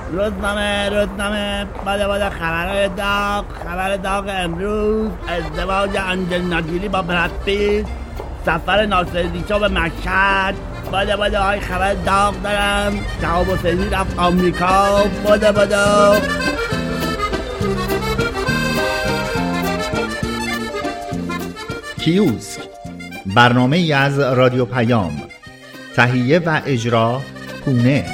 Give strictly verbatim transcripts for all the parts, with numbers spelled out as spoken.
روزنامه روزنامه باده باده خبرهای داغ. خبر داغ امروز: ازدواج آنجلینا جولی با براد پیت، سفر ناصرالدین به مشهد. باده باده های خبر داغ دارم. شهاب حسینی رفت آمریکا. باده باده. کیوسک، برنامه ای از رادیو پیام. تهیه و اجرا پونه.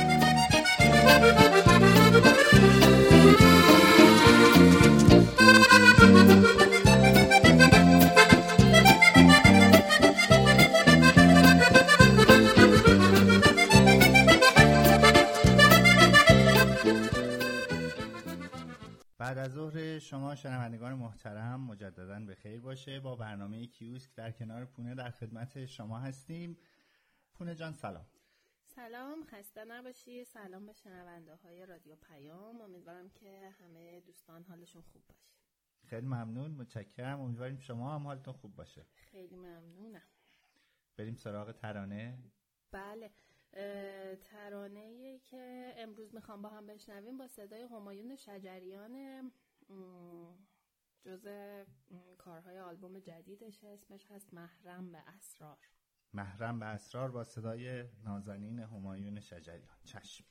بعد از ظهر شما شنوندگان محترم مجدداً به خیر باشه. با برنامه کیوسک در کنار پونه در خدمت شما هستیم. پونه جان سلام. سلام، خسته نباشی. سلام به شنونده های رادیو پیام. امیدوارم که همه دوستان حالشون خوب باشه. خیلی ممنون، متشکرم. امیدواریم شما هم حالتون خوب باشه. خیلی ممنونم. بریم سراغ ترانه. بله، ترانه‌ای که امروز میخوام با هم بشنویم با صدای همایون شجریان، جزء کارهای آلبوم جدیدش، اسمش هست محرم به اسرار. محرم به اسرار با صدای نازنین همایون شجریان. چشم.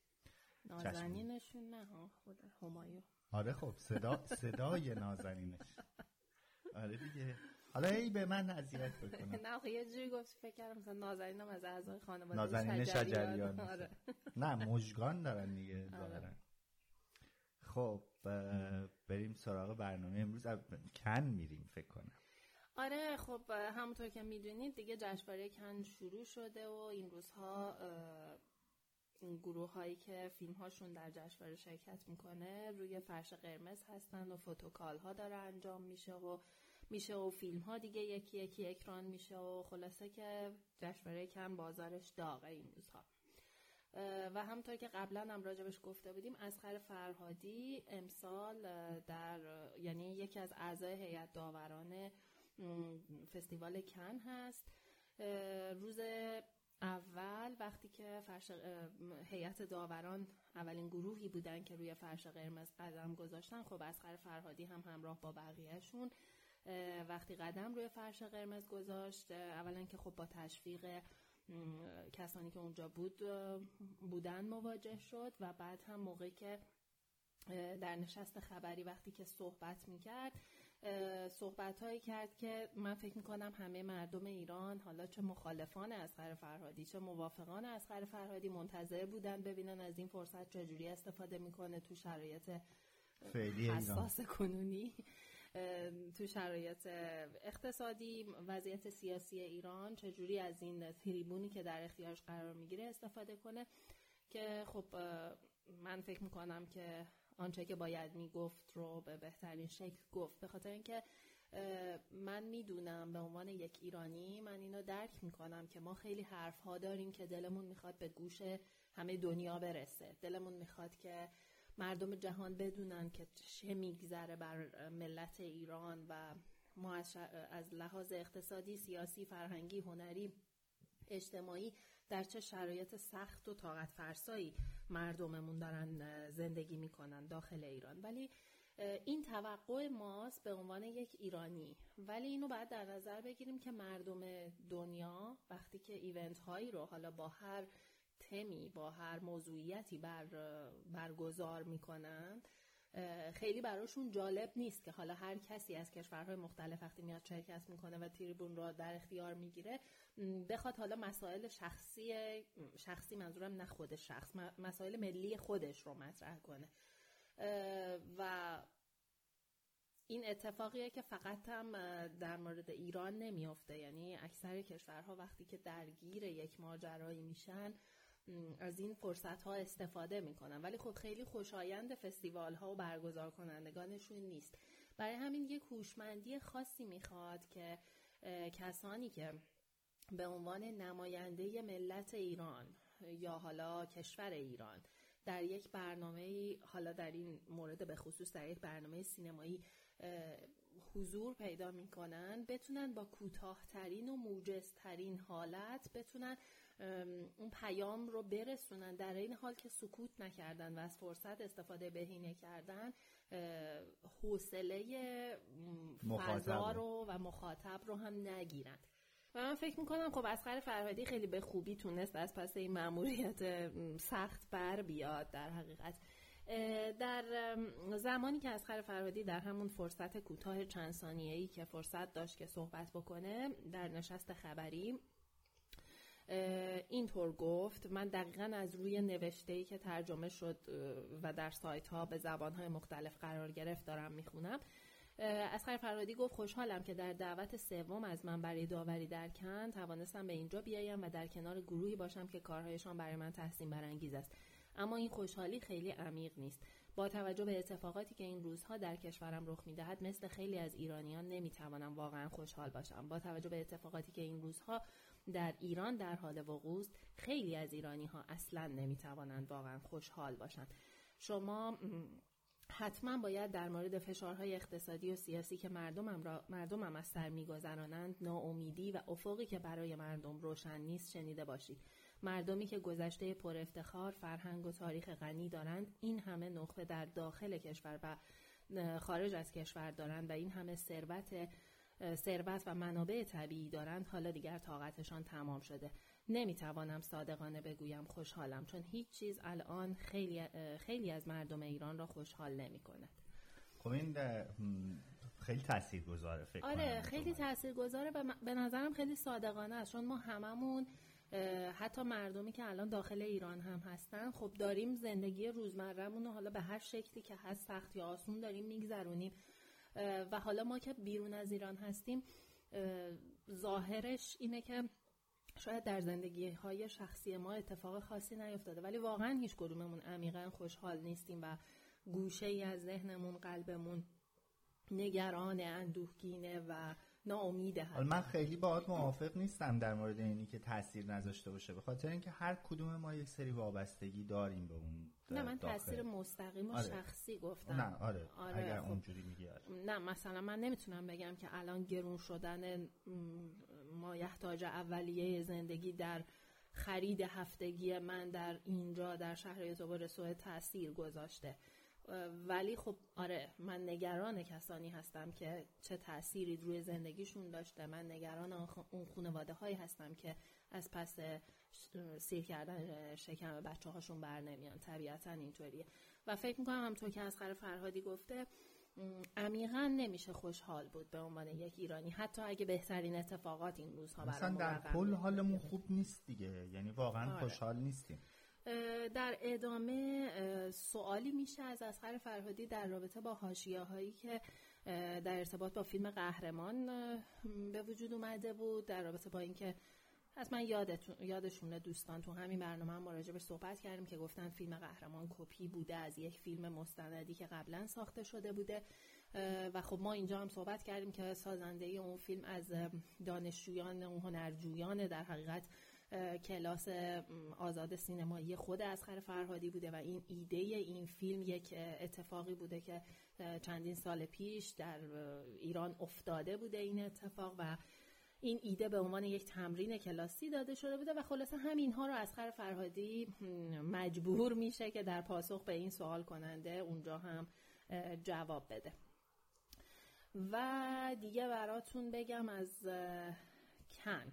نازنینشون نه ها، خود همایون. آره خب صدا صدای نازنینش. آره دیگه. حالا ای به من اذیت بکنه. نه آخه یه جوری گفت فکر کردم مثلا نازنینم از اعضای خانواده نازنین شجریان. آره. نه مژگان دارن دیگه ظاهرا. خب بریم سراغ برنامه امروز. کن میریم فکر کنم. آره خب همونطور که میدونید دیگه جشنواره کن شروع شده و این روزها این گروه هایی که فیلم هاشون در جشنواره شرکت میکنه روی فرش قرمز هستن و فوتوکال ها داره انجام میشه و میشه و فیلم ها دیگه یکی یکی اکران میشه و خلاصه که جشنواره کن بازارش داغه این روزها. و همونطور که قبلا هم راجبش گفته بودیم، اصغر فرهادی امسال در یعنی یکی از اعضای هیئت داوران فستیوال کن هست. روز اول وقتی که فرش هیئت داوران اولین گروهی بودن که روی فرش قرمز قدم گذاشتن، خب اصغر فرهادی هم همراه با بقیهشون وقتی قدم روی فرش قرمز گذاشت، اولا که خب با تشویق کسانی که اونجا بود بودن مواجه شد و بعد هم موقعی که در نشست خبری وقتی که صحبت میکرد صحبت هایی کرد که من فکر میکنم همه مردم ایران، حالا چه مخالفان اصغر فرهادی چه موافقان اصغر فرهادی، منتظر بودن ببینن از این فرصت چجوری استفاده میکنه تو شرایط حساس کنونی، تو شرایط اقتصادی، وضعیت سیاسی ایران، چجوری از این تریبونی که در اختیارش قرار میگیره استفاده کنه. که خب من فکر میکنم که آنچه که باید میگفت رو به بهترین شکل گفت، به خاطر اینکه من میدونم به عنوان یک ایرانی من اینو درک میکنم که ما خیلی حرف ها داریم که دلمون میخواد به گوش همه دنیا برسه، دلمون میخواد که مردم جهان بدونن که چه میگذره بر ملت ایران و ما از, از لحاظ اقتصادی، سیاسی، فرهنگی، هنری، اجتماعی در چه شرایط سخت و طاقت فرسایی مردممون دارن زندگی میکنن داخل ایران. ولی این توقع ماست به عنوان یک ایرانی، ولی اینو باید در نظر بگیریم که مردم دنیا وقتی که ایونت هایی رو حالا با هر تمی با هر موضوعیتی بر برگزار میکنن، خیلی براشون جالب نیست که حالا هر کسی از کشورهای مختلف وقتی میاد شرکت میکنه و تریبون رو در اختیار میگیره بخواد حالا مسائل شخصی شخصی منظورم نه خود شخص مسائل ملی خودش رو مطرح کنه. و این اتفاقیه که فقط هم در مورد ایران نمیافته، یعنی اکثر کشورها وقتی که درگیر یک ماجرایی میشن از این فرصت ها استفاده میکنن، ولی خب خیلی خوشایند فستیوال ها و برگزار کنندگانشون نیست. برای همین یک هوشمندی خاصی میخواد که کسانی که به عنوان نماینده ملت ایران یا حالا کشور ایران در یک برنامه، حالا در این مورد به خصوص در یک برنامه سینمایی حضور پیدا میکنن بتونن با کوتاه‌ترین و موجزترین حالت بتونن اون پیام رو برسونن، در این حال که سکوت نکردن و از فرصت استفاده بهینه کردن، حوصله فضا رو و مخاطب رو هم نگیرن. و من فکر میکنم خب اصغر فرهادی خیلی به خوبی تونست از پس این مأموریت سخت بر بیاد. در حقیقت در زمانی که اصغر فرهادی در همون فرصت کوتاه چند ثانیه‌ای که فرصت داشت که صحبت بکنه در نشست خبری اینطور گفت، من دقیقاً از روی نوشته‌ای که ترجمه شد و در سایت‌ها به زبان‌های مختلف قرار گرفت دارم میخونم. اصغر فرهادی گفت خوشحالم که در دعوت سوم از من برای داوری در کن توانستم به اینجا بیایم و در کنار گروهی باشم که کارهایشان برای من تحسین برانگیز است. اما این خوشحالی خیلی عمیق نیست. با توجه به اتفاقاتی که این روزها در کشورم رخ می‌دهد مثل خیلی از ایرانیان نمی‌توانم واقعا خوشحال باشم. با توجه به اتفاقاتی که این روزها در ایران در حال وقوع است، خیلی از ایرانی‌ها اصلاً نمی‌توانند واقعا خوشحال باشند. شما حتما باید در مورد فشارهای اقتصادی و سیاسی که مردمم را مردمم از سر می‌گذرانند، ناامیدی و افقی که برای مردم روشن نیست شنیده باشید. مردمی که گذشته پر افتخار، فرهنگ و تاریخ غنی دارند، این همه نخبه در داخل کشور و خارج از کشور دارند و این همه ثروت ثروت و منابع طبیعی دارند، حالا دیگر طاقتشان تمام شده. نمیتوانم صادقانه بگویم خوشحالم، چون هیچ چیز الان خیلی خیلی از مردم ایران را خوشحال نمی‌کند. خب این خیلی تاثیرگذاره فکر کنم. آره خیلی تاثیرگذاره و به نظرم خیلی صادقانه است، چون ما هممون حتی مردمی که الان داخل ایران هم هستن خب داریم زندگی روزمره‌مون رو حالا به هر شکلی که هست، سخت یا آسون، داریم میگذرونیم و حالا ما که بیرون از ایران هستیم ظاهرش اینه که شاید در زندگی‌های شخصی ما اتفاق خاصی نیفتاده، ولی واقعا هیچ کدوممون عمیقاً خوشحال نیستیم و گوشه‌ای از ذهنمون، قلبمون نگران، اندوهگینه و ناامیده هست. من خیلی باهات موافق نیستم در مورد اینی که تاثیر نذاشته باشه، به خاطر اینکه هر کدوم ما یک سری وابستگی داریم به اون. نه من تاثیر مستقیم و آره. شخصی گفتم. نه آره, آره اگر خب. اونجوری میگی آره. نه مثلا من نمیتونم بگم که الان گرون شدن مایحتاج اولیه زندگی در خرید هفتگی من در اینجا در شهر زبرسوه تاثیر گذاشته، ولی خب آره من نگران کسانی هستم که چه تأثیری روی زندگیشون داشته. من نگران اون خانواده هایی هستم که از پس سیر کردن شکم بچه هاشون بر نمیان. طبیعتا اینطوریه و فکر میکنم همونطور که اصغر فرهادی گفته عمیقا نمیشه خوشحال بود به عنوان یک ایرانی، حتی اگه بهترین اتفاقات این روزها برامون مثلا در کل حالمون خوب نیست دیگه، یعنی واقعا آره. خوشحال نیستیم. در ادامه سوالی میشه از اصغر فرهادی در رابطه با حاشیه‌هایی که در ارتباط با فیلم قهرمان به وجود اومده بود، در رابطه با اینکه حتما یادتون یادشونه دوستان تو همین برنامه هم راجع به صحبت کردیم که گفتن فیلم قهرمان کپی بوده از یک فیلم مستندی که قبلا ساخته شده بوده و خب ما اینجا هم صحبت کردیم که سازنده اون فیلم از دانشجویان اون هنرجویان در حقیقت کلاس آزاد سینمایی خود اصغر فرهادی بوده و این ایده این فیلم یک اتفاقی بوده که چندین سال پیش در ایران افتاده بوده این اتفاق و این ایده به عنوان یک تمرین کلاسی داده شده بوده و خلاصه همینها رو اصغر فرهادی مجبور میشه که در پاسخ به این سوال کننده اونجا هم جواب بده. و دیگه براتون بگم از کن.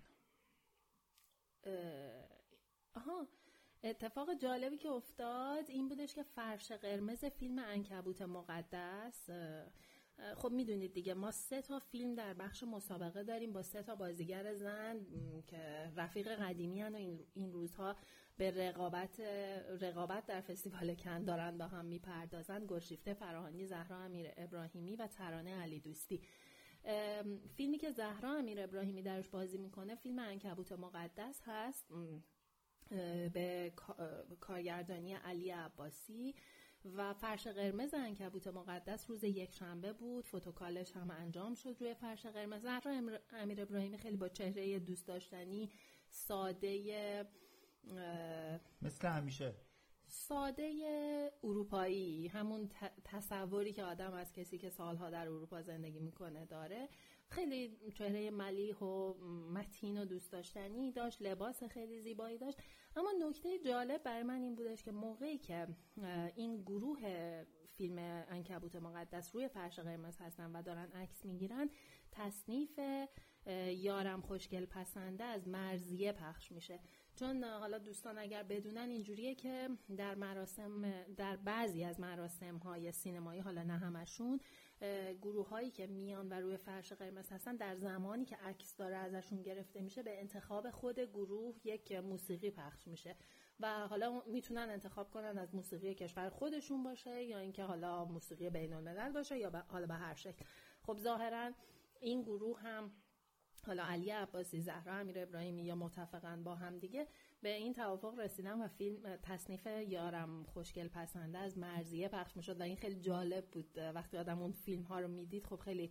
آها اتفاق جالبی که افتاد این بودش که فرش قرمز فیلم عنکبوت مقدس، خب میدونید دیگه ما سه تا فیلم در بخش مسابقه داریم با سه تا بازیگر زن که رفیق قدیمی هن و این روزها به رقابت رقابت در فستیوال کن دارن با هم میپردازن. گلشیفته فراهانی، زهرا امیر ابراهیمی و ترانه علی دوستی. فیلمی که زهرا امیر ابراهیمی درش بازی میکنه فیلم عنکبوت مقدس هست به کارگردانی علی عباسی و فرش قرمز عنکبوت مقدس روز یک شنبه بود. فوتوکالش هم انجام شد روی فرش قرمز. زهرا امیر ابراهیمی خیلی با چهره دوست داشتنی، ساده، مثل همیشه ساده اروپایی، همون تصوری که آدم از کسی که سالها در اروپا زندگی میکنه داره. خیلی چهره ملیح و متین و دوست داشتنی داشت، لباس خیلی زیبایی داشت. اما نکته جالب برای من این بودش که موقعی که این گروه فیلم عنکبوت مقدس روی فرش قرمز هستن و دارن عکس میگیرن، تصنیف یارم خوشگل پسنده از مرضیه پخش میشه. چون حالا دوستان اگر بدونن اینجوریه که در مراسم، در بعضی از مراسم های سینمایی، حالا نه همشون، گروه هایی که میان و روی فرش قرمز هستن در زمانی که عکس داره ازشون گرفته میشه به انتخاب خود گروه یک موسیقی پخش میشه و حالا میتونن انتخاب کنن از موسیقی کشور خودشون باشه یا اینکه حالا موسیقی بین الملل باشه یا حالا به هر شکل. خب ظاهرا این گروه هم، حالا علی عباسی، زهرا امیر ابراهیمی، یا متفقاً با هم دیگه به این توافق رسیدن و فیلم تصنیف یارم خوشگل پسنده از مرضیه پخش میشد و این خیلی جالب بود. وقتی آدم اون فیلم ها رو میدید خب خیلی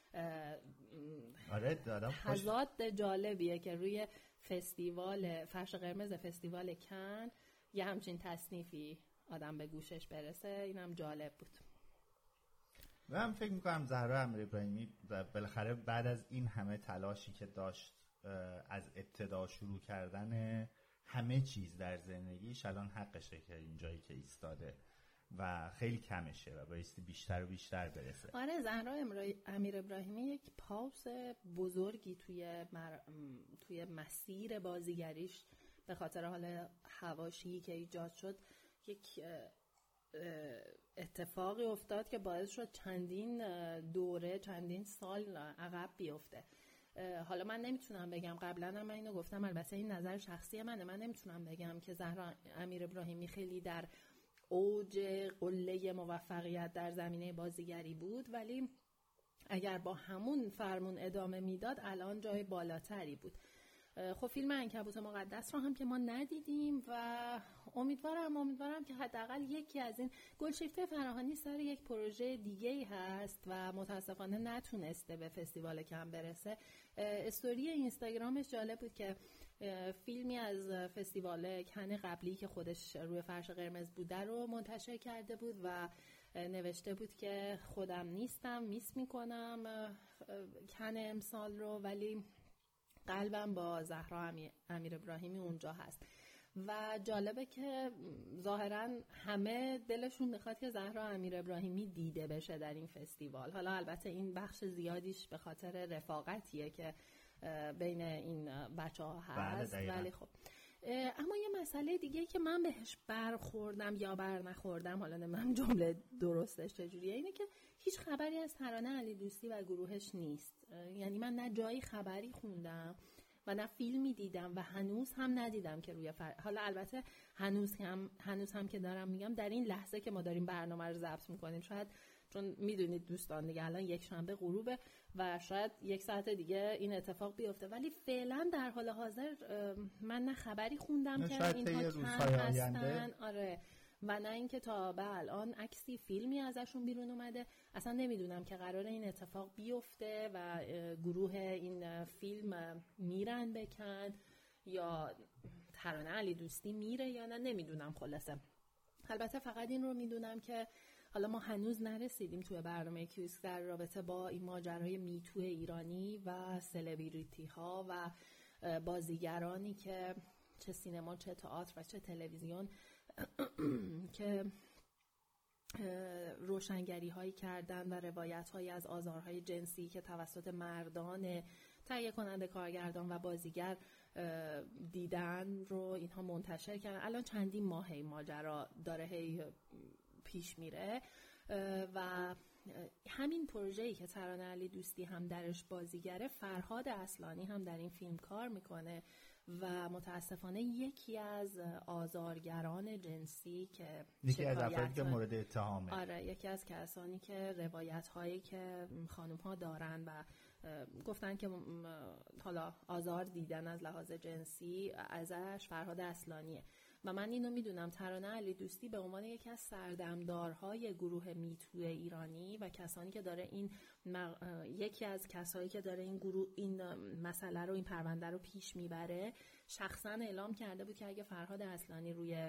آره دادم تضاد جالبیه که روی فستیوال فرش قرمز فستیوال کن یه همچین تصنیفی آدم به گوشش برسه. اینم جالب بود. من فکر میکنم زهرا امیر ابراهیمی بالاخره بعد از این همه تلاشی که داشت از ابتدا شروع کردن همه چیز در زندگیش، الان حقشه که اینجایی که ایستاده و خیلی کمشه و بایستی بیشتر و بیشتر برسه. آره زهرا امیر ابراهیمی یک پاس بزرگی توی مر... توی مسیر بازیگریش به خاطر حال حواشی که ایجاد شد یک اتفاقی افتاد که باعث شد چندین دوره، چندین سال عقب بیفته. حالا من نمیتونم بگم، قبلا هم من اینو گفتم، البته این نظر شخصی منه، من نمیتونم بگم که زهرا امیر ابراهیمی خیلی در اوج قله موفقیت در زمینه بازیگری بود، ولی اگر با همون فرمون ادامه میداد الان جای بالاتری بود. خب فیلم عنکبوت مقدس رو هم که ما ندیدیم و امیدوارم امیدوارم که حداقل یکی از این، گلشیفته فراهانی سر یک پروژه دیگه‌ای هست و متاسفانه نتونسته به فستیوال کن برسه. استوری اینستاگرامش جالب بود که فیلمی از فستیوال کن قبلی که خودش روی فرش قرمز بوده رو منتشر کرده بود و نوشته بود که خودم نیستم، میس میکنم کن امسال رو، ولی قلبم با زهرا امیر ابراهیمی اونجا هست. و جالبه که ظاهرا همه دلشون میخواد که زهرا امیر ابراهیمی دیده بشه در این فستیوال. حالا البته این بخش زیادیش به خاطر رفاقتیه که بین این بچه ها هست، ولی خب اما یه مسئله دیگه که من بهش برخوردم یا بر نخوردم، حالا نمیدونم جمله درستش چجوریه، اینه که هیچ خبری از ترانه علی دوستی و گروهش نیست. یعنی من نه جایی خبری خوندم و نه فیلمی دیدم و هنوز هم ندیدم که روی فر... حالا البته هنوز هم هنوز هم که دارم میگم در این لحظه که ما داریم برنامه رو ضبط میکنیم، شاید چون میدونید دوستان دیگه الان یک شنبه غروبه و شاید یک ساعت دیگه این اتفاق بیفته، ولی فعلا در حال حاضر من نه خبری خوندم که اینها کن هستن، آره، و نه اینکه تا به الان عکسی فیلمی ازشون بیرون اومده. اصلا نمیدونم که قراره این اتفاق بیفته و گروه این فیلم میرن بکن یا ترانه علی دوستی میره یا نه، نمیدونم. خلاصه البته فقط این رو میدونم که حالا ما هنوز نرسیدیم توی برنامه کیوسک در رابطه با این ماجرای میتو ایرانی و سلبریتی ها و بازیگرانی که چه سینما چه تئاتر و چه تلویزیون که روشنگری هایی کردن و روایت هایی از آزارهای جنسی که توسط مردان تهیه کننده، کارگردان و بازیگر دیدن رو اینها منتشر کردن. الان چندین ماه این ماجرا داره هی پیش میره و همین پروژه‌ای که ترانه علی دوستی هم درش بازیگره، فرهاد اصلانی هم در این فیلم کار میکنه و متاسفانه یکی از آزارگران جنسی که یکی از افرادی که مورد اتهامه، آره، یکی از کسانی که روایت هایی که خانم ها دارن و گفتن که حالا آزار دیدن از لحاظ جنسی ازش، فرهاد اصلانیه. و من اینو میدونم ترانه علی دوستی به عنوان یکی از سردمدارهای گروه میتو ایرانی و کسانی که داره این مق... یکی از کسایی که داره این گروه این مسئله رو، این پرونده رو پیش میبره، شخصا اعلام کرده بود که اگه فرهاد اصلانی روی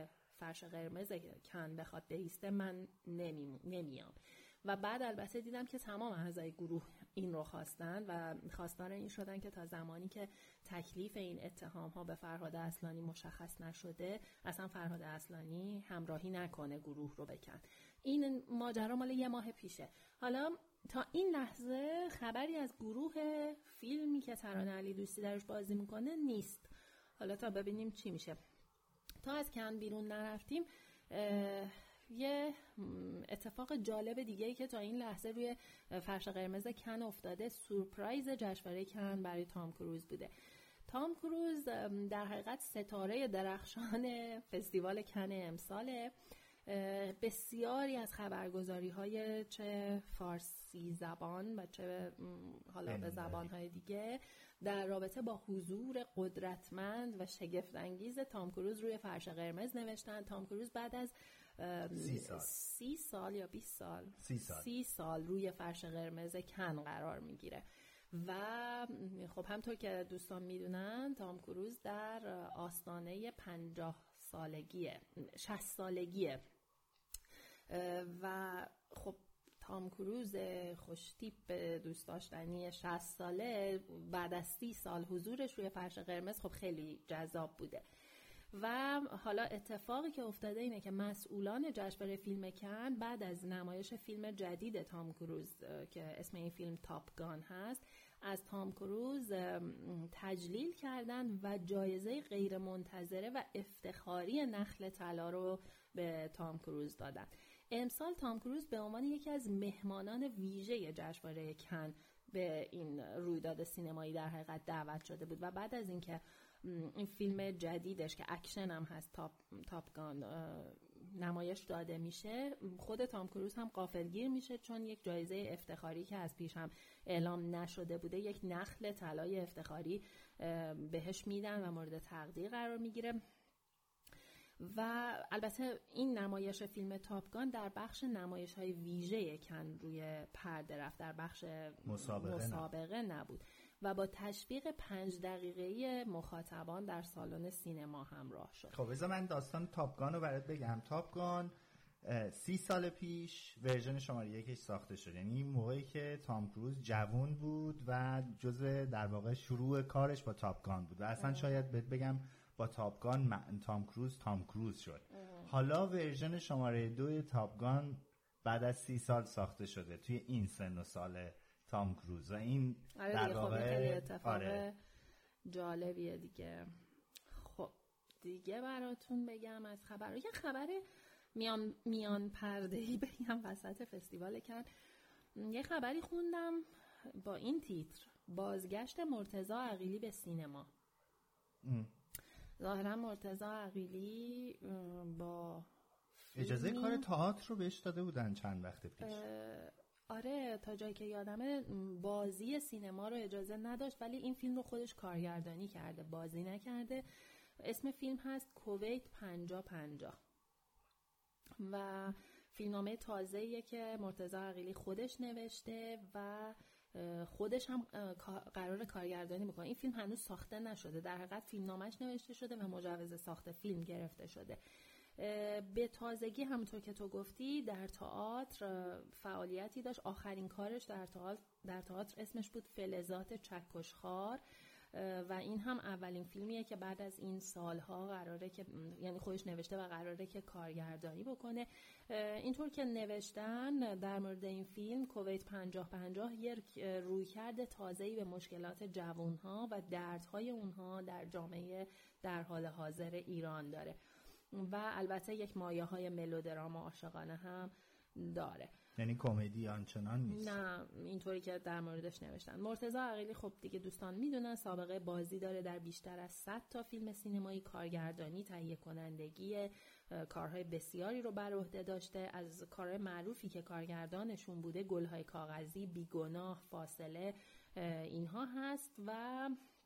فرش قرمز کن بخواد بایسته من نمی... نمیام. و بعد البته دیدم که تمام اعضای گروه این رو خواستن و خواستار این شدن که تا زمانی که تکلیف این اتهام ها به فرهاد اصلانی مشخص نشده اصلا فرهاد اصلانی همراهی نکنه گروه رو بکن. این ماجرا مال یه ماه پیشه. حالا تا این لحظه خبری از گروه فیلمی که ترانه علی دوستی درش بازی میکنه نیست. حالا تا ببینیم چی میشه. تا از کن بیرون نرفتیم یه اتفاق جالب دیگه‌ای که تا این لحظه روی فرش قرمز کن افتاده سورپرایز جشنواره کن برای تام کروز بوده. تام کروز در حقیقت ستاره درخشان فستیوال کن امساله. بسیاری از خبرگزاری‌های چه فارسی زبان و چه حالا به زبان‌های دیگه در رابطه با حضور قدرتمند و شگفت‌انگیز تام کروز روی فرش قرمز نوشتن. تام کروز بعد از سی سال سی سال یا بیست سال سی سال سی سال روی فرش قرمز کن قرار میگیره و خب همطور که دوستان میدونن تام کروز در آستانه پنجاه سالگیه شصت سالگیه و خب تام کروز خوشتیپ دوست داشتنی شصت ساله بعد از سی سال حضورش روی فرش قرمز خب خیلی جذاب بوده. و حالا اتفاقی که افتاده اینه که مسئولان جشنواره فیلم کن بعد از نمایش فیلم جدید تام کروز که اسم این فیلم تاپ گان هست از تام کروز تجلیل کردن و جایزه غیر منتظره و افتخاری نخل طلا رو به تام کروز دادن. امسال تام کروز به عنوان یکی از مهمانان ویژه جشنواره کن به این رویداد سینمایی در حقیقت دعوت شده بود و بعد از اینکه این فیلم جدیدش که اکشن هم هست تاپ تاپ گان نمایش داده میشه خود تام کروز هم غافلگیر میشه چون یک جایزه افتخاری که از پیش هم اعلام نشده بوده یک نخل طلای افتخاری بهش میدن و مورد تقدیر قرار میگیره. و البته این نمایش فیلم تاپ گان در بخش نمایش های ویژه کن روی پرده رفت در بخش مسابقه, مسابقه نبود و با تشویق پنج دقیقه‌ای مخاطبان در سالن سینما همراه شد. خب بذار من داستان تاپ گان رو برات بگم. تاپ گان سی سال پیش ورژن شماره یکش ساخته شد، یعنی این موقعی که تام کروز جوان بود و جزء در واقع شروع کارش با تاپ گان بود و اصلا اه. شاید بهت بگم با تاپ گان تام کروز تام کروز شد. اه. حالا ورژن شماره دو تاپ گان بعد از سی سال ساخته شده توی این سن و سال تام کروز و این آره در واقع خیلی اتفاق آره. جالبیه دیگه. خب دیگه براتون بگم از خبر یه خبر میان میان پرده‌ای بگم وسط فستیوال کن. یه خبری خوندم با این تیتر: بازگشت مرتضی عقیلی به سینما. ام. ظاهرا مرتضی عقیلی با اجازه کار تئاتر رو بهش داده بودن چند وقت پیش. آره تا جایی که یادمه بازی سینما رو اجازه نداشت ولی این فیلم رو خودش کارگردانی کرده، بازی نکرده. اسم فیلم هست کویت پنجاه پنجاه و فیلمنامه تازه‌ایه که مرتضی عقیلی خودش نوشته و خودش هم قرار کارگردانی بکنه. این فیلم هنوز ساخته نشده، در حقیقت فیلمنامه‌اش نوشته شده و مجوز ساخت فیلم گرفته شده. به تازگی همونطور که تو گفتی در تئاتر فعالیتی داشت. آخرین کارش در تئاتر در تئاتر اسمش بود فلزات چکشخوار و این هم اولین فیلمیه که بعد از این سالها قراره که یعنی خودش نوشته و قراره که کارگردانی بکنه. اینطور که نوشتن در مورد این فیلم کویت پنجاه پنجاه یک رویکرد تازه‌ای به مشکلات جوانها و دردهای اونها در جامعه در حال حاضر ایران داره و البته یک مایه‌های ملودراما عاشقانه هم داره. یعنی کمدی آنچنان نیست. نه اینطوری که در موردش نوشتن. مرتضی عقیلی خب دیگه دوستان میدونن سابقه بازی داره در بیشتر از صد تا فیلم سینمایی، کارگردانی، تهیه کنندگی، کارهای بسیاری رو بر عهده داشته. از کارهای معروفی که کارگردانشون بوده گل‌های کاغذی، بیگناه، فاصله اینها هست و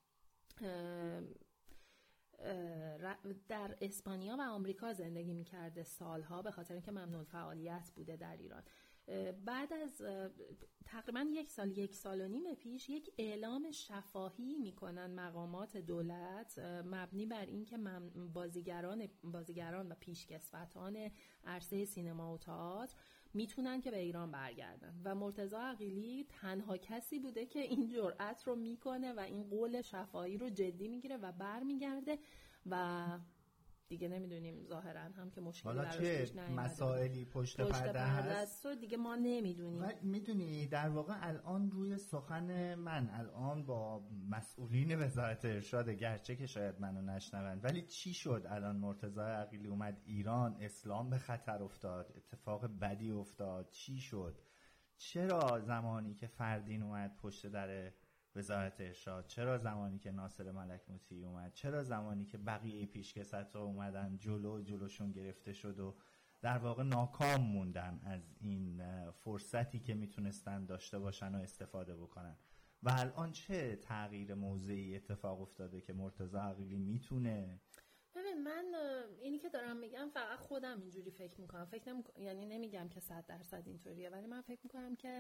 در اسپانیا و آمریکا زندگی می‌کرده سالها به خاطر اینکه ممنوع فعالیت بوده در ایران. بعد از تقریبا یک سال یک سال و نیم پیش یک اعلام شفاهی میکنن مقامات دولت مبنی بر این که بازیگران بازیگران و پیشکسوتان عرصه سینما و تئاتر میتونن که به ایران برگردن و مرتضی عقیلی تنها کسی بوده که این جرأت رو میکنه و این قول شفاهی رو جدی میگیره و برمیگرده و دیگه نمیدونیم ظاهرا هم که مشکلی براش پیش نیامده. مسائلی پشت, پشت پرده هست دیگه ما نمیدونیم. میدونی در واقع الان روی سخن من الان با مسئولین وزارت ارشاد، گرچه که شاید منو نشنون، ولی چی شد الان مرتضی عقیلی اومد ایران، اسلام به خطر افتاد، اتفاق بدی افتاد، چی شد؟ چرا زمانی که فردین اومد پشت در وزارت ارشاد، چرا زمانی که ناصر ملک موطی اومد، چرا زمانی که بقیه پیشکسوت‌ها اومدن جلو جلوشون گرفته شد و در واقع ناکام موندن از این فرصتی که میتونستن داشته باشن و استفاده بکنن و الان چه تغییر موضعی اتفاق افتاده که مرتضی عقیلی میتونه؟ ببین من اینی که دارم میگم فقط خودم اینجوری فکر میکنم، فکر نمی... یعنی نمیگم که صد درصد اینطوریه، ولی من فکر میکنم که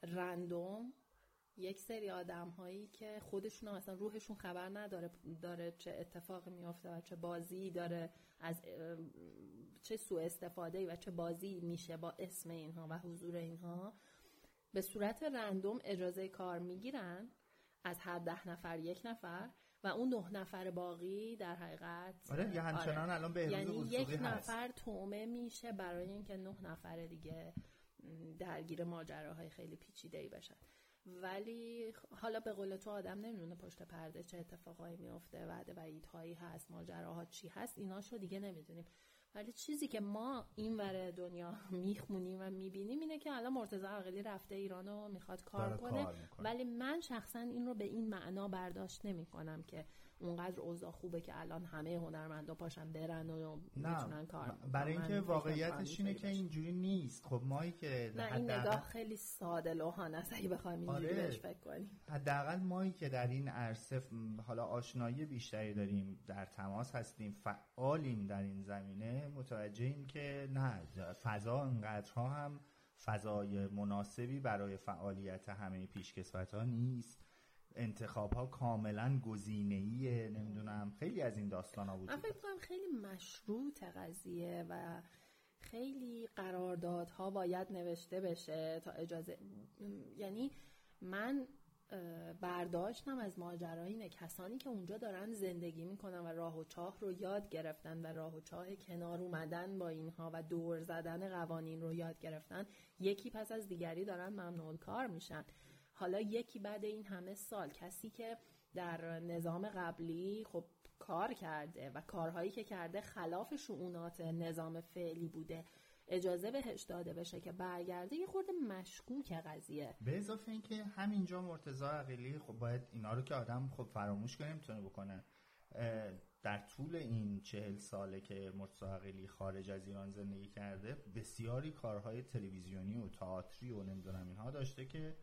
رندوم یک سری آدم هایی که خودشون هم اصلا روحشون خبر نداره داره چه اتفاقی میفته و چه بازی داره، از چه سوء استفاده و چه بازی میشه با اسم اینها و حضور اینها، به صورت رندوم اجازه کار میگیرن از هر ده نفر یک نفر و اون نه نفر باقی در حقیقت آره یه همچنان آره. الان به یعنی یک نفر تومه میشه برای اینکه نه نفر دیگه درگیر ماجراهای خیلی پیچیده‌ای بشن. ولی حالا به قول تو آدم نمیدونه پشت پرده چه اتفاقایی میفته، وعده وعیدهایی هست، ماجراها چی هست، ایناشو دیگه نمیدونیم. ولی چیزی که ما این ور دنیا میخونیم و میبینیم اینه که الان مرتضی عقیلی رفته ایرانو میخواد کار کنه، ولی من شخصا این رو به این معنا برداشت نمی کنم که اونقدر اوضاع خوبه که الان همه هنرمندا پاشن برن و میتونن کار کنن. برای اینکه واقعیتش اینه که اینجوری نیست. خب مایی که نه این نگاه خیلی ساده لوحانه است اگه بخوایم اینجوری آره. بهش فکر کنیم. حداقل مایی که در این عرصه حالا آشنایی بیشتری داریم، در تماس هستیم، فعالیم در این زمینه، متوجهیم که نه فضا انقدرها هم فضای مناسبی برای فعالیت همه پیشکسوت‌ها نیست. انتخاب‌ها کاملا گزینه‌ایه، نمیدونم خیلی از این داستانا بود. من فکر کنم خیلی مشروط قضیه و خیلی قراردادها باید نوشته بشه تا اجازه، یعنی من برداشتم از ماجرا اینه کسانی که اونجا دارن زندگی میکنن و راه و چاه رو یاد گرفتن و راه و چاه کنار اومدن با اینها و دور زدن قوانین رو یاد گرفتن، یکی پس از دیگری دارن ممنوع کار میشن. حالا یکی بعد این همه سال کسی که در نظام قبلی خب کار کرده و کارهایی که کرده خلاف شؤونات نظام فعلی بوده اجازه بهش داده بشه که برگرده، یه خورده مشکوک قضیه. به اضافه این که همینجا مرتضی عقیلی خب باید اینا رو که آدم خب فراموش کنه نمیتونه بکنه. در طول این چهل ساله که مرتضی عقیلی خارج از ایران زندگی کرده بسیاری کارهای تلویزیونی و تئاتری و نمیدونم اینها داشته که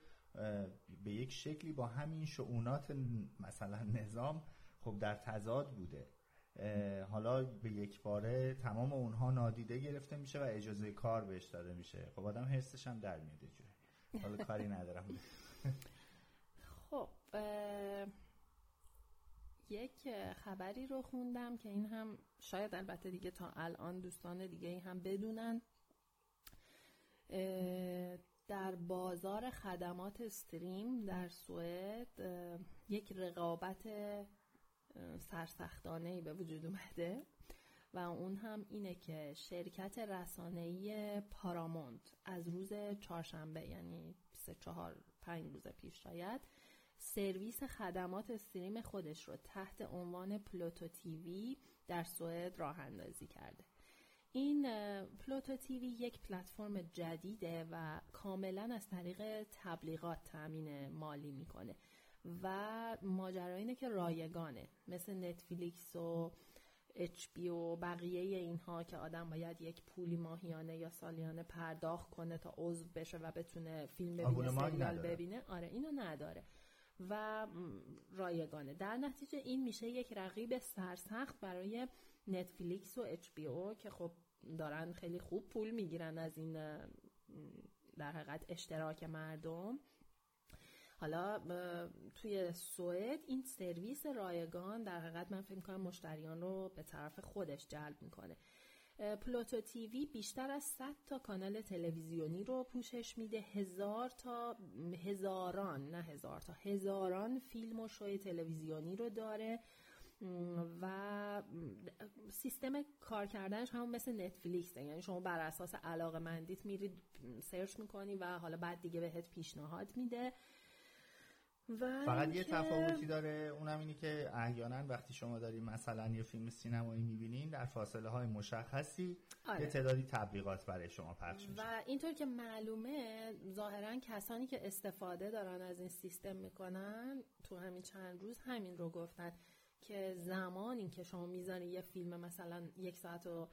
به یک شکلی با همین شؤونات مثلا نظام خب در تضاد بوده. حالا به یک باره تمام اونها نادیده گرفته میشه و اجازه کار بهش داده میشه. خب آدم حسش هم در میاد جوری. حالا کاری ندارم. خب یک خبری رو خوندم که این هم شاید البته دیگه تا الان دوستان دیگه این هم بدونن. در بازار خدمات استریم در سوئد یک رقابت سرسختانه‌ای به وجود اومده و اون هم اینه که شرکت رسانه‌ای پارامونت از روز چهارشنبه یعنی سه چهار پنج روز پیش شاید سرویس خدمات استریم خودش رو تحت عنوان پلوتو تیوی در سوئد راه اندازی کرده. این پلوتو تیوی یک پلتفرم جدیده و کاملا از طریق تبلیغات تامین مالی میکنه و ماجرا اینه که رایگانه، مثل نتفلیکس و اچ بی و بقیه اینها که آدم باید یک پولی ماهیانه یا سالیانه پرداخت کنه تا عضو بشه و بتونه فیلم ببینه، سریال ببینه. آره اینو نداره و رایگانه. در نتیجه این میشه یک رقیب سرسخت برای نتفلیکس و اچ بی او که خب دارن خیلی خوب پول میگیرن از این در حقیقت اشتراک مردم. حالا توی سوئد این سرویس رایگان در حقیقت من فکر می‌کنم مشتریان رو به طرف خودش جلب میکنه. پلوتو تیوی بیشتر از صد تا کانال تلویزیونی رو پوشش میده، هزار تا هزاران نه هزار تا هزاران فیلم و شوی تلویزیونی رو داره و سیستم کار کردنش همون مثل نتفلیکس، یعنی شما بر اساس علاقه‌مندیت میرید سرچ میکنی و حالا بعد دیگه بهت پیشنهاد میده. فقط یه تفاوتی داره، اونم اینی که احیانا وقتی شما داری مثلا یه فیلم سینمایی میبینین در فاصله های مشخصی آره. یه تعدادی تبلیغات برای شما پخش میشه و اینطور که معلومه ظاهرا کسانی که استفاده دارن از این سیستم میکنن تو همین چند روز همین رو گفتن که زمانی که شما میزنی یه فیلم مثلا یک ساعت و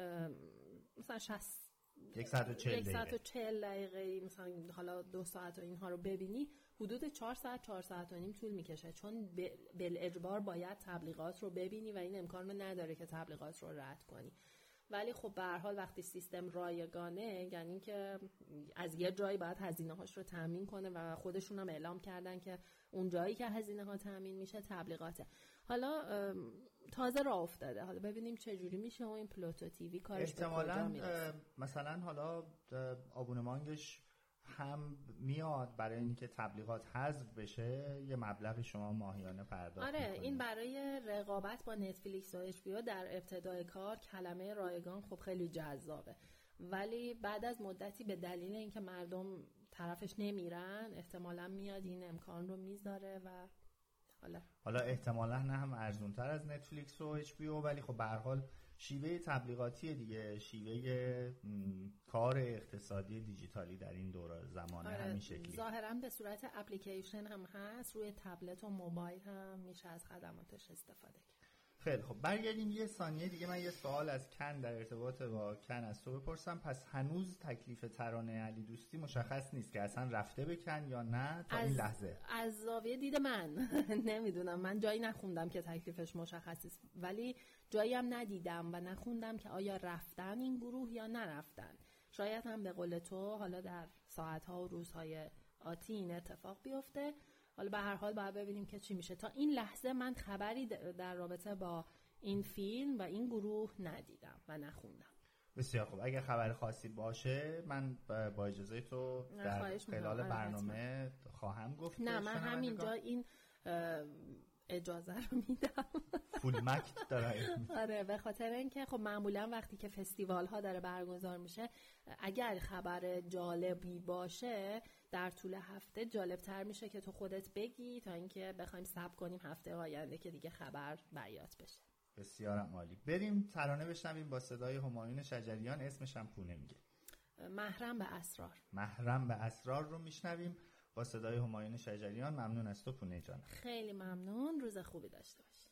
مثلا شصت یک ساعت و چهل یک ساعت و چهل دقیقه مثلا حالا دو ساعت و اینها رو ببینی، حدود چهار ساعت چهار ساعت و نیم طول میکشه، چون بل اجبار باید تبلیغات رو ببینی و این امکان رو نداره که تبلیغات رو رد کنی. ولی خب به هر حال وقتی سیستم رایگانه، یعنی که از یه جایی باید هزینه هاش رو تامین کنه و خودشون هم اعلام کردن که اون جایی که هزینه ها تامین میشه تبلیغاته. حالا تازه راه افتاده، حالا ببینیم چه جوری میشه و این پلوتو تیوی کارش به کجا میرسه. مثلا حالا آبونمانگش هم میاد برای اینکه تبلیغات حذف بشه، یه مبلغی شما ماهیانه پرداخت آره میکنید. این برای رقابت با نتفلیکس و اچ بی او در ابتدای کار کلمه رایگان خب خیلی جذابه، ولی بعد از مدتی به دلیل اینکه مردم طرفش نمیرن احتمالاً میاد این امکان رو میذاره و حالا حالا احتمالاً نه هم ارزونتر از نتفلیکس و اچ بی او، ولی خب به هر حال شیوه تبلیغاتی دیگه، شیوه کار اقتصادی دیجیتالی در این دوره زمانه آره، همین شکلی ظاهراً به صورت اپلیکیشن هم هست، روی تبلت و موبایل هم میشه از خدماتش استفاده کرد. خیلی خب برگردیم یه ثانیه دیگه، من یه سوال از کن در ارتباط با کن از تو بپرسم. پس هنوز تکلیف ترانه علی دوستی مشخص نیست که اصلا رفته به کن یا نه تا این لحظه؟ از زاویه دید من نمیدونم، من جایی نخوندم که تکلیفش مشخص است، ولی جایی هم ندیدم و نخوندم که آیا رفتن این گروه یا نرفتن. شاید هم به قول تو حالا در ساعت‌ها و روزهای آتی این اتفاق بیفته. حالا به هر حال باید ببینیم که چی میشه. تا این لحظه من خبری در رابطه با این فیلم و این گروه ندیدم و نخوندم. بسیار خوب، اگر خبر خاصی باشه من با اجازه تو در خلال برنامه خواهم گفت. نه من همینجا این اجازه رو میدم. فول مک داره. آره به خاطر اینکه خب معمولا وقتی که فستیوال ها داره برگزار میشه، اگر خبر جالبی باشه در طول هفته جالبتر میشه که تو خودت بگی تا اینکه بخوایم صبر کنیم هفته آینده که دیگه خبر بیات بشه. بسیار عالی. بریم ترانه بشنویم با صدای همایون شجریان، اسمش هم پونه میگه. محرم به اسرار. محرم به اسرار رو میشنویم با صدای همایون شجریان. ممنون از تو پونه جان. خیلی ممنون، روز خوبی داشته باشی.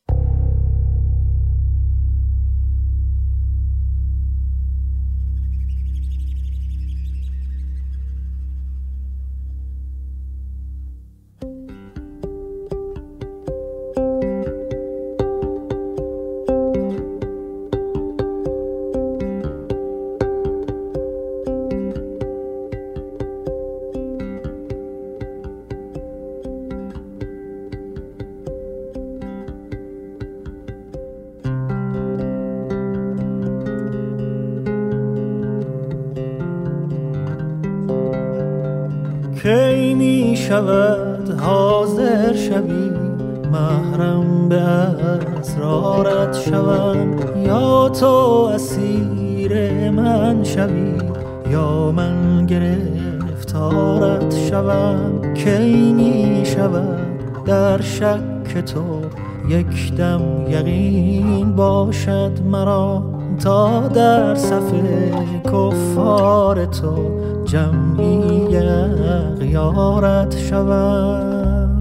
کی می شود حاضر شوی محرم به اسرارت شوم، یا تو اسیر من شوی یا من گرفتارت شوم. کی می شود در شک تو یک دم یقین باشد مرا، تا در صف کفار تو جمعی اغیارت شوم.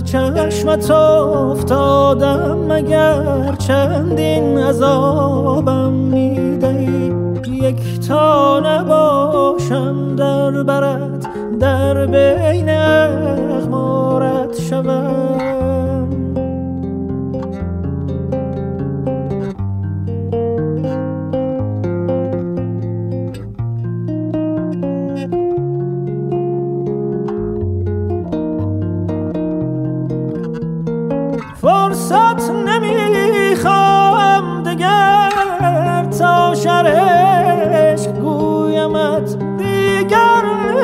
چشمت افتادم مگر چندین عذابم میدهی یک تا نباشم در برت در بین اغمارت شوم فرصت نمیخوام دگر تا شرش گویمت دیگر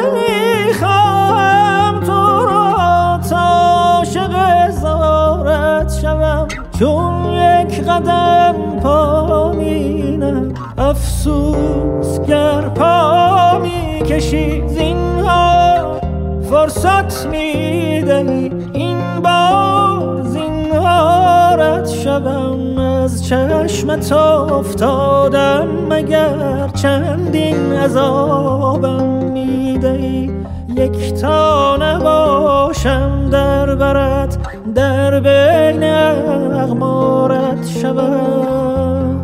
نمیخوام تو را تا عاشق زارت شوم چون یک قدم پا مینم افسوس گر پا میکشی زینهار فرصت میدهی این بار زینهارت شوم از چشمت افتادم مگر چندین عذابم میدهی یک تا نباشم در برت در بین اغمارت شوم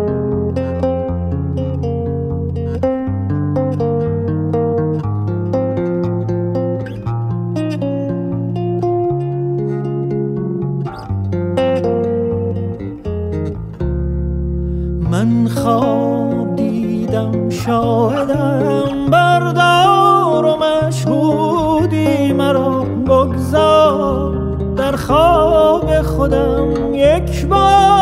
من خواب دیدم شاهدم بردار و مشهودی مرا بگذار در خواب خودم یک بار